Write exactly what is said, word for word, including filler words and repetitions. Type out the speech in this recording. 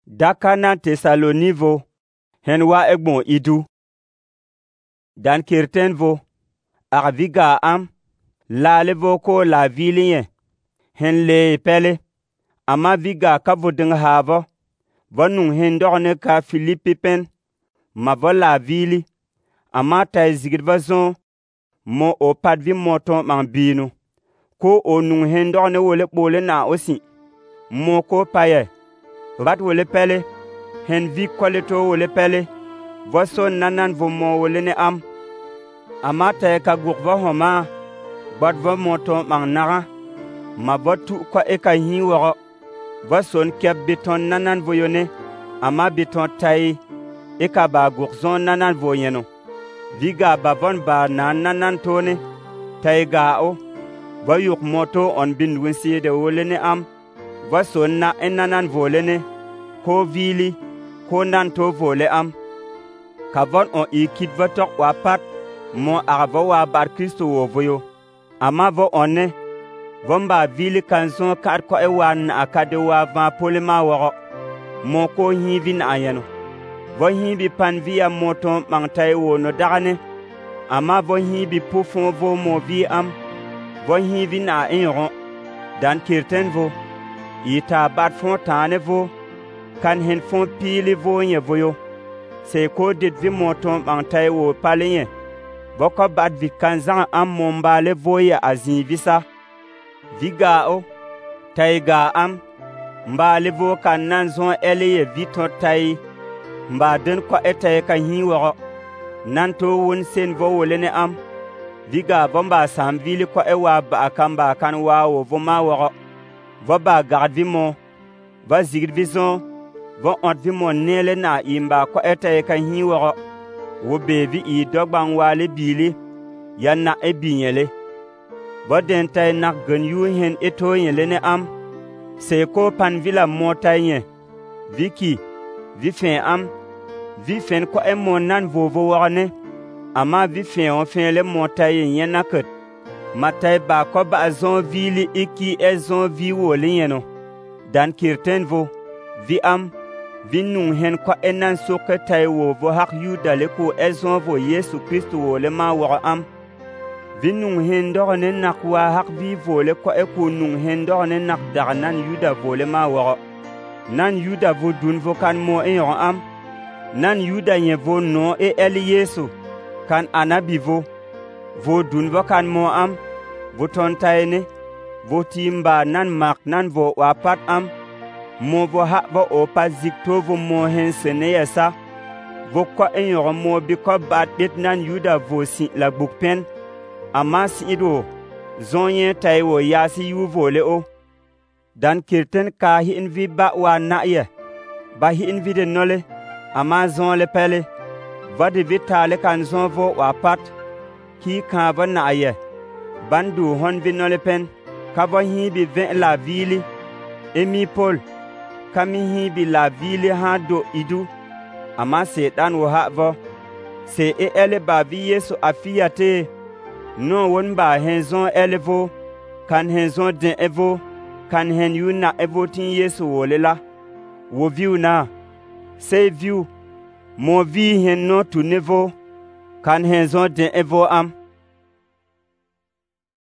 Daka nan Tesaloni vo, hen wa egbon idu. Dan kirten vo, ak viga am, lale vo ko la vilien, hen le pele, ama viga ka vodeng havo, vonung hen dogne ka Filipi pen, ma vo la vili, ama tay zigid vazon, mo o pat vi moton mang binu, ko o nung hen dogne wole bole na osi, mo ko paye, rat wole pele, hen vi kwaleto wole pele, vo son nanan vo mo wole ne am, ama tay ka guk vo homa, bot vo moton mang naga, ma vo tu kwa eka hi woro, vo son kep biton nanan vo yone, ama biton tay, eka ba guk zon nanan vo yeno. Viga ba von ba na nanan tone, tay ga o, vo yuk moto on bin winsi de wole ne am, vo son na en nanan vole ne, ko vili, ko nan to vole am. Ka von on i kit vo tok wa pat, mo arvo wa bar Kristo wo voyo. Ama vo onne, vo mba vili kanzon kat ko e wan akade wa van polema woro, mo ko hivi na ayeno. Vo hibi pan via moton mang tay wo no dagane, ama vo hibi pufon vo mo vi am, vo hivi na enron, dan kirten vo, ita bat fon tane vo, kan hen fon pili vo nye voyo, se ko dit vi moton mang tay wo palenye, vo ko bat vi kan zang am mombale vo ye azin visa, viga o, tay ga am, mbale vo kan nan zon eleye viton tay, mba den kwa etaye ka hi woro, nan to won sen vo wole ne am, viga vo mba sam vili kwa ewa ba akamba kan wa wo vo ma woro, vo ba gard vi mo, vo zigid vi zon, vo ont vi mo nele na imba kwa etaye ka hi woro, wo be vi i dogban wale bili, ya na e binyele, vo den tay nak gen yu hen eto yele ne am, se ko pan vila mo tay nye, viki, vi fen am, vi fen ko e mon nan vovo warne, ama vi fen on fen le montaye yen naket, matay ba ko ba zon vili iki e zon vi wole yeno. Dan kirten vo, vi am, vi nung hen ko e nan soke tay wo vo hak yuda le ko e zon vo Yesu Kristo wole ma woro am. Vi nung hen dogne nak wa hak vi vole ko e ko nung hen dogne nak dar nan yuda vole ma woro. Nan yuda vo dun vo kan mo en yon am, nan yuda yen vo no e eli Yesu, kan anabi vo, vo dun vo kan mo am, vo ton tayne, vo timba nan mak nan vo wapat am, mo vo ha vo opa zikto vo mo hen sene yesa, vo kwa en yon mo bi ko bat bit nan yuda vo si la bukpen, ama si ido, zon yen tay wo yasi yu vole o. Dan kirten ka hi in vi ba wa na ye, ba hi in vi de nole, ama zon le pele, va de vitale kan zon vo wa pat, ki kan va na ye, bandu hon vi nole pen, ka va hi bi ven la vili, emi pol, kami hi bi la vili han do idu, ama se dan wo ha vo, se e ele ba vi Yesu afiyate, non won ba hen zon ele vo, kan hen zon den evo, kan hen yu na evotin Yesu wole la, wo viu na, se viu, mo vi hen no tu nevo, kan hen zon den evo am,